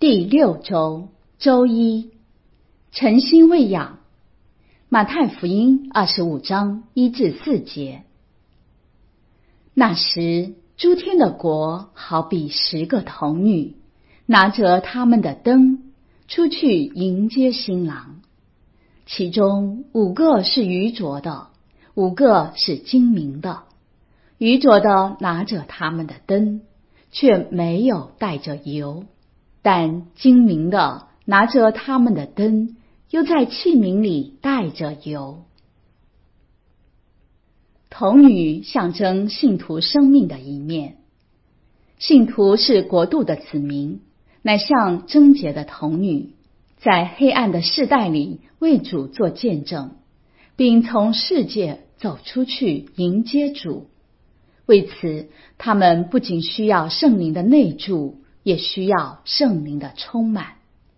第6周，周一，诚心喂养。马太福音25章1至4节。那时，诸天的国好比10个童女，拿着他们的灯，出去迎接新郎。其中5个是愚拙的，5个是精明的。愚拙的拿着他们的灯，却没有带着油；但精明的拿着他们的灯，又在器皿里带着油。童女象征信徒生命的一面。信徒是国度的子民，乃像贞洁的童女，在黑暗的世代里为主做见证，并从世界走出去迎接主。为此，他们不仅需要圣灵的内住，也需要圣灵的充满。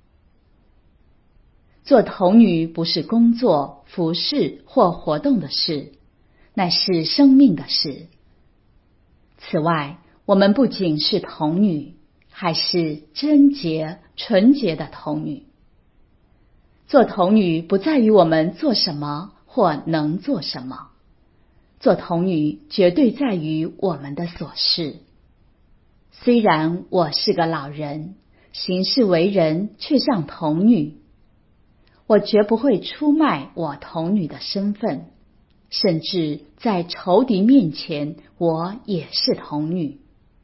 做童女不是工作、服事或活动的事，乃是生命的事。此外，我们不仅是童女，还是贞洁、纯洁的童女。做童女不在于我们做什么或能做什么，做童女绝对在于我们的所事。虽然我是个老人，行事为人却像童女，我绝不会出卖我童女的身份，甚至在仇敌面前，我也是童女。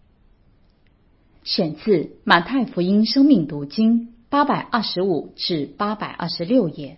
选自马太福音生命读经825至826页。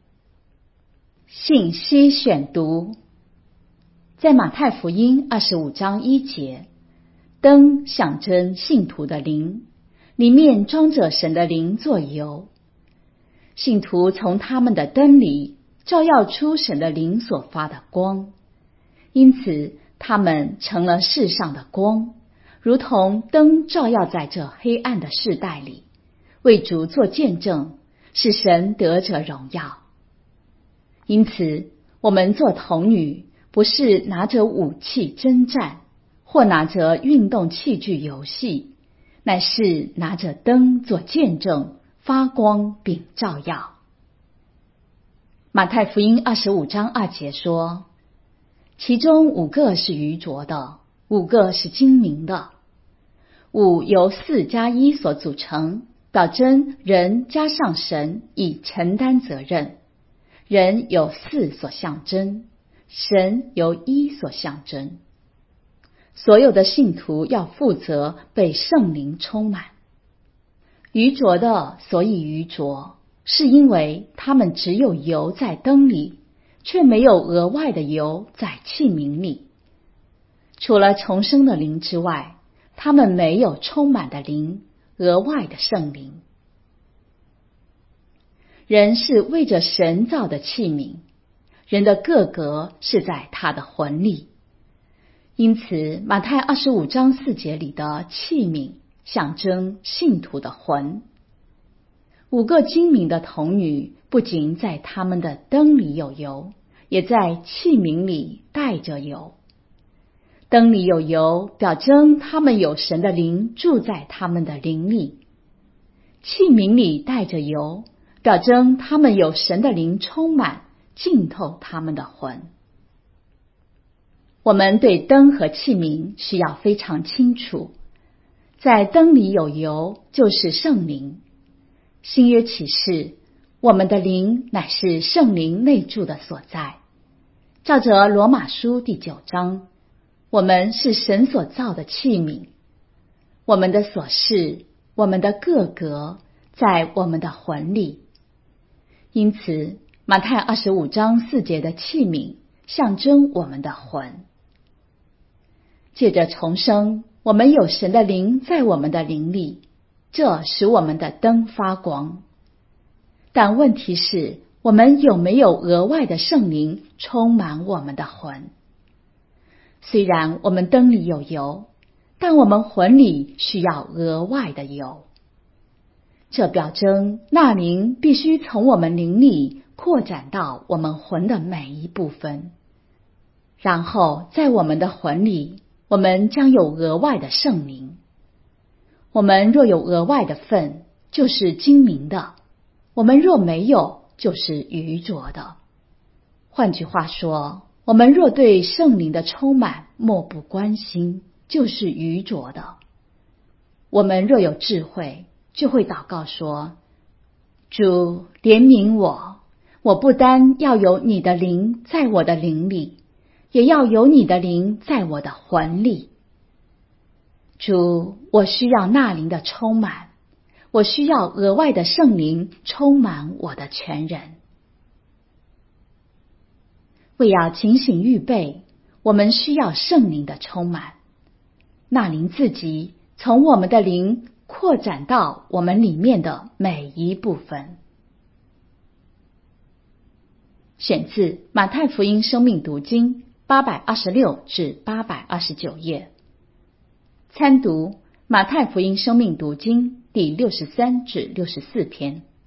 信息选读。在马太福音25章1节，灯象征信徒的灵，里面装着神的灵做油。信徒从他们的灯里照耀出神的灵所发的光，因此他们成了世上的光，如同灯照耀在这黑暗的世代里，为主做见证，使神得着荣耀。因此，我们做童女，不是拿着武器征战，或拿着运动器具游戏，乃是拿着灯做见证，发光并照耀。马太福音25章2节说，其中5个是愚拙的，5个是精明的。5由4加1所组成，表征人加上神以承担责任。人由4所象征，神由1所象征。所有的信徒要负责被圣灵充满。愚拙的所以愚拙，是因为他们只有油在灯里，却没有额外的油在器皿里。除了重生的灵之外，他们没有充满的灵，额外的圣灵。人是为着神造的器皿，人的个格是在他的魂里。因此，马太25章4节里的器皿象征信徒的魂。5个精明的童女不仅在他们的灯里有油，也在器皿里带着油。灯里有油，表征他们有神的灵住在他们的灵里；器皿里带着油，表征他们有神的灵充满，浸透他们的魂。我们对灯和器皿需要非常清楚。在灯里有油，就是圣灵。新约启示，我们的灵乃是圣灵内住的所在。照着罗马书第9章，我们是神所造的器皿。我们的所是，我们的个格，在我们的魂里。因此，马太25章4节的器皿象征我们的魂。借着重生，我们有神的灵在我们的灵里，这使我们的灯发光。但问题是，我们有没有额外的圣灵充满我们的魂？虽然我们灯里有油，但我们魂里需要额外的油。这表征那灵必须从我们灵里扩展到我们魂的每一部分，然后在我们的魂里，我们将有额外的圣灵。我们若有额外的份， 就是精明的；我们若没有，就是愚拙的。换句话说，我们若对圣灵的充满漠不关心，就是愚拙的。我们若有智慧，就会祷告说：主怜悯我，我不单要有你的灵在我的灵里，也要有你的灵在我的魂里。主，我需要那灵的充满，我需要额外的圣灵充满我的全人。为要警醒预备，我们需要圣灵的充满，那灵自己从我们的灵扩展到我们里面的每一部分。选自马太福音生命读经826至829页，参读马太福音生命读经第63至64篇。